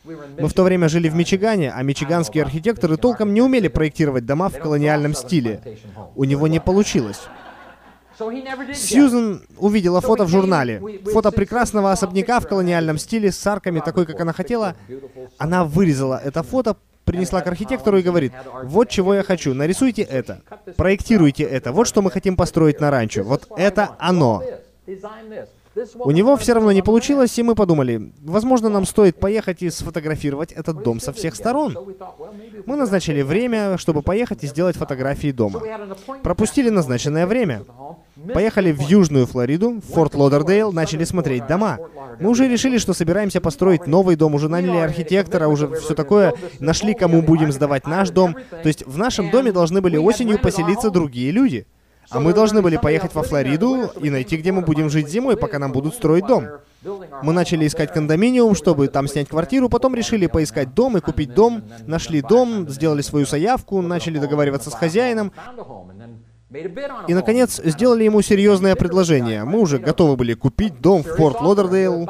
Мы в то время жили в Мичигане, а мичиганские архитекторы толком не умели проектировать дома в колониальном стиле. У него не получилось. Сьюзен увидела фото в журнале. Фото прекрасного особняка в колониальном стиле с арками, такой, как она хотела. Она вырезала это фото, принесла к архитектору и говорит: вот чего я хочу, нарисуйте это, проектируйте это, вот что мы хотим построить на ранчо, вот это оно. У него все равно не получилось, и мы подумали, возможно, нам стоит поехать и сфотографировать этот дом со всех сторон. Мы назначили время, чтобы поехать и сделать фотографии дома. Пропустили назначенное время. Поехали в Южную Флориду, в Форт Лодердейл, начали смотреть дома. Мы уже решили, что собираемся построить новый дом, уже наняли архитектора, уже все такое, нашли, кому будем сдавать наш дом. То есть в нашем доме должны были осенью поселиться другие люди. А мы должны были поехать во Флориду и найти, где мы будем жить зимой, пока нам будут строить дом. Мы начали искать кондоминиум, чтобы там снять квартиру, потом решили поискать дом и купить дом. Нашли дом, сделали свою заявку, начали договариваться с хозяином. И, наконец, сделали ему серьезное предложение. Мы уже готовы были купить дом в Форт Лодердейл.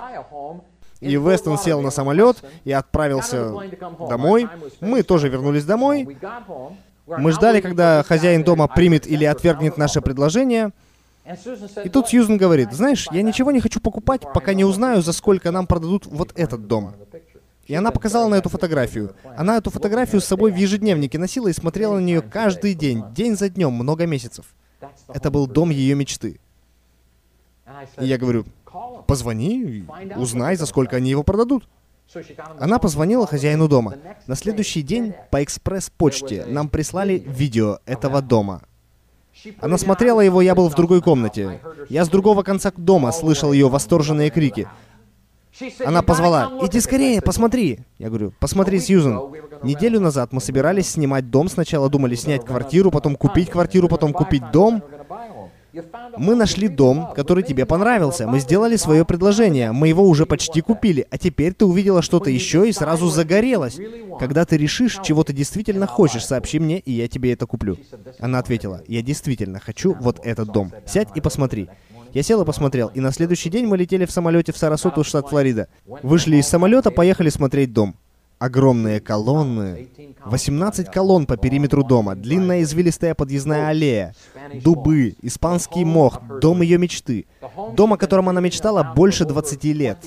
И Вестон сел на самолет и отправился домой. Мы тоже вернулись домой. Мы ждали, когда хозяин дома примет или отвергнет наше предложение. И тут Сьюзен говорит: знаешь, я ничего не хочу покупать, пока не узнаю, за сколько нам продадут вот этот дом. И она показала на эту фотографию. Она эту фотографию с собой в ежедневнике носила и смотрела на нее каждый день, день за днем, много месяцев. Это был дом ее мечты. И я говорю: позвони, узнай, за сколько они его продадут. Она позвонила хозяину дома. На следующий день по экспресс-почте нам прислали видео этого дома. Она смотрела его, я был в другой комнате. Я с другого конца дома слышал ее восторженные крики. Она позвала: иди скорее, посмотри. Я говорю: посмотри, Сьюзен. Неделю назад мы собирались снимать дом. Сначала думали снять квартиру, потом купить дом. Мы нашли дом, который тебе понравился. Мы сделали свое предложение. Мы его уже почти купили. А теперь ты увидела что-то еще и сразу загорелась. Когда ты решишь, чего ты действительно хочешь, сообщи мне, и я тебе это куплю. Она ответила: я действительно хочу вот этот дом. Сядь и посмотри. Я сел и посмотрел. И на следующий день мы летели в самолете в Сарасоту, штат Флорида. Вышли из самолета, поехали смотреть дом. Огромные колонны, 18 колонн по периметру дома, длинная извилистая подъездная аллея, дубы, испанский мох, дом ее мечты. Дом, о котором она мечтала больше 20 лет.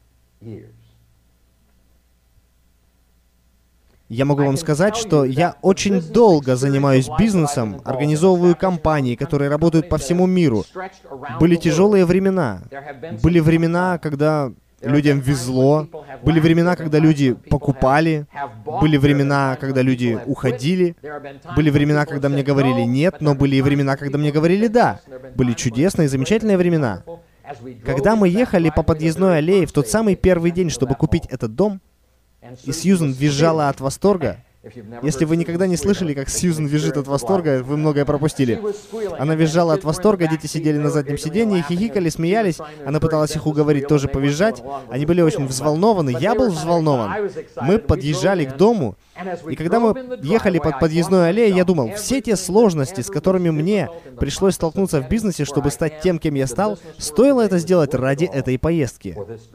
Я могу вам сказать, что я очень долго занимаюсь бизнесом, организовываю компании, которые работают по всему миру. Были тяжелые времена. Были времена, когда людям везло. Были времена, когда люди покупали. Были времена, когда люди уходили. Были времена, когда мне говорили «нет», но были и времена, когда мне говорили «да». Были чудесные, замечательные времена. Когда мы ехали по подъездной аллее в тот самый первый день, чтобы купить этот дом, и Сьюзен визжала от восторга. Если вы никогда не слышали, как Сьюзен визжит от восторга, вы многое пропустили. Она визжала от восторга, дети сидели на заднем сиденье, хихикали, смеялись. Она пыталась их уговорить тоже повизжать. Они были очень взволнованы, я был взволнован. Мы подъезжали к дому, и когда мы ехали под подъездной аллеей, я думал, все те сложности, с которыми мне пришлось столкнуться в бизнесе, чтобы стать тем, кем я стал, стоило это сделать ради этой поездки.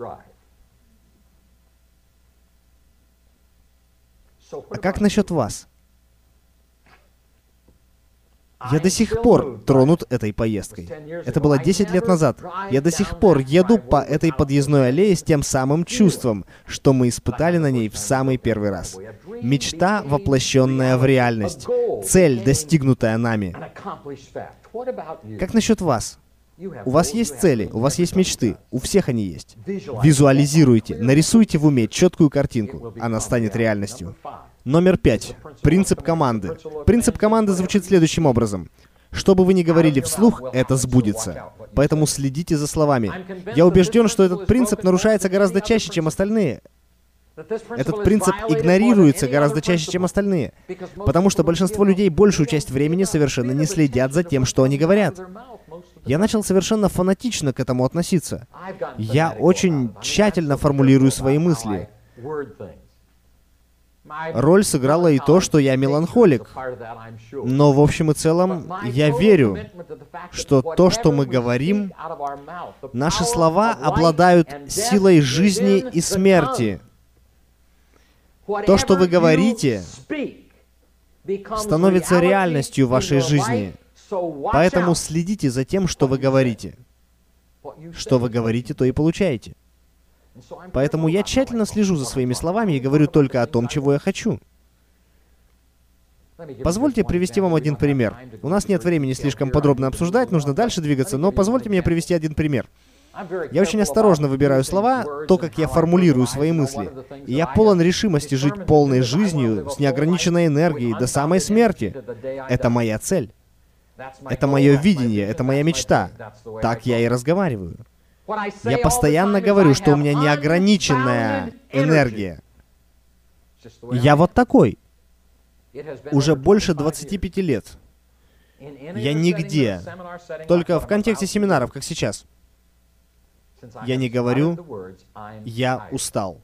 А как насчет вас? Я до сих пор тронут этой поездкой. Это было 10 лет назад. Я до сих пор еду по этой подъездной аллее с тем самым чувством, что мы испытали на ней в самый первый раз. Мечта, воплощенная в реальность. Цель, достигнутая нами. Как насчет вас? У вас есть цели, у вас есть мечты, у всех они есть. Визуализируйте, нарисуйте в уме четкую картинку, она станет реальностью. Номер 5. Принцип команды. Принцип команды звучит следующим образом. Что бы вы ни говорили вслух, это сбудется. Поэтому следите за словами. Я убежден, что этот принцип нарушается гораздо чаще, чем остальные. Этот принцип игнорируется гораздо чаще, чем остальные. Потому что большинство людей большую часть времени совершенно не следят за тем, что они говорят. Я начал совершенно фанатично к этому относиться. Я очень тщательно формулирую свои мысли. Роль сыграла и то, что я меланхолик. Но в общем и целом я верю, что то, что мы говорим, наши слова обладают силой жизни и смерти. То, что вы говорите, становится реальностью в вашей жизни. Поэтому следите за тем, что вы говорите. Что вы говорите, то и получаете. Поэтому я тщательно слежу за своими словами и говорю только о том, чего я хочу. Позвольте привести вам один пример. У нас нет времени слишком подробно обсуждать, нужно дальше двигаться, но позвольте мне привести один пример. Я очень осторожно выбираю слова, то, как я формулирую свои мысли. И я полон решимости жить полной жизнью, с неограниченной энергией, до самой смерти. Это моя цель. Это мое видение, это моя мечта. Так я и разговариваю. Я постоянно говорю, что у меня неограниченная энергия. Я вот такой. Уже больше 25 лет. Я нигде, только в контексте семинаров, как сейчас, я не говорю «я устал».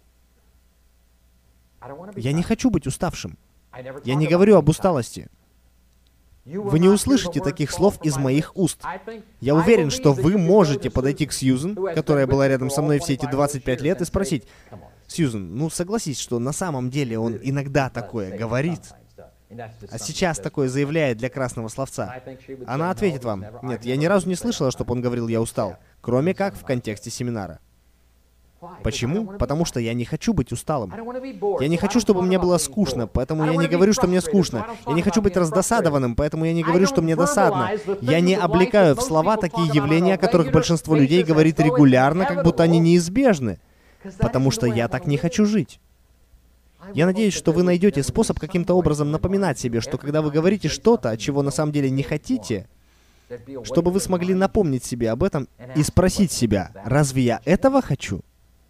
Я не хочу быть уставшим. Я не говорю об усталости. Вы не услышите таких слов из моих уст. Я уверен, что вы можете подойти к Сьюзен, которая была рядом со мной все эти 25 лет, и спросить: «Сьюзен, ну согласись, что на самом деле он иногда такое говорит, а сейчас такое заявляет для красного словца». Она ответит вам: «Нет, я ни разу не слышала, чтобы он говорил «я устал», кроме как в контексте семинара». Почему? Потому что я не хочу быть усталым. Я не хочу, чтобы мне было скучно, поэтому я не говорю, что мне скучно. Я не хочу быть раздосадованным, поэтому я не говорю, что мне досадно. Я не облекаю в слова такие явления, о которых большинство людей говорит регулярно, как будто они неизбежны. Потому что я так не хочу жить. Я надеюсь, что вы найдете способ каким-то образом напоминать себе, что когда вы говорите что-то, чего на самом деле не хотите, чтобы вы смогли напомнить себе об этом и спросить себя: «Разве я этого хочу?»